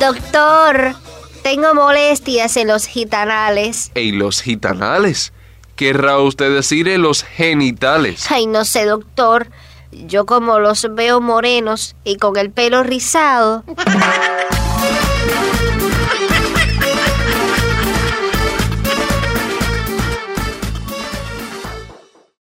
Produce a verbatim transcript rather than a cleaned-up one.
Doctor, tengo molestias en los gitanales. ¿En los gitanales? ¿Querrá usted decir en los genitales? Ay, no sé, doctor. Yo como los veo morenos y con el pelo rizado.